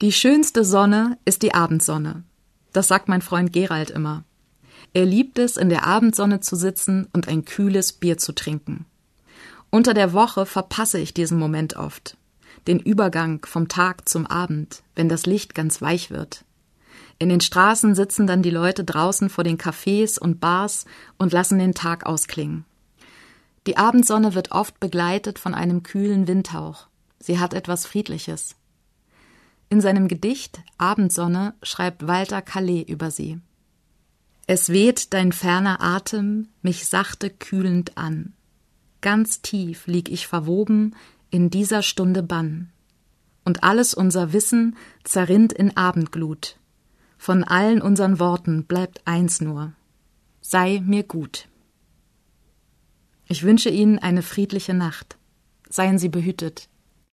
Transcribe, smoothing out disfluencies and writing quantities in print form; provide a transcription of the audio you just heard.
Die schönste Sonne ist die Abendsonne. Das sagt mein Freund Gerald immer. Er liebt es, in der Abendsonne zu sitzen und ein kühles Bier zu trinken. Unter der Woche verpasse ich diesen Moment oft. Den Übergang vom Tag zum Abend, wenn das Licht ganz weich wird. In den Straßen sitzen dann die Leute draußen vor den Cafés und Bars und lassen den Tag ausklingen. Die Abendsonne wird oft begleitet von einem kühlen Windhauch. Sie hat etwas Friedliches. In seinem Gedicht Abendsonne schreibt Walter Calais über sie. Es weht dein ferner Atem mich sachte kühlend an. Ganz tief lieg ich verwoben in dieser Stunde Bann. Und alles unser Wissen zerrinnt in Abendglut. Von allen unseren Worten bleibt eins nur. Sei mir gut. Ich wünsche Ihnen eine friedliche Nacht. Seien Sie behütet.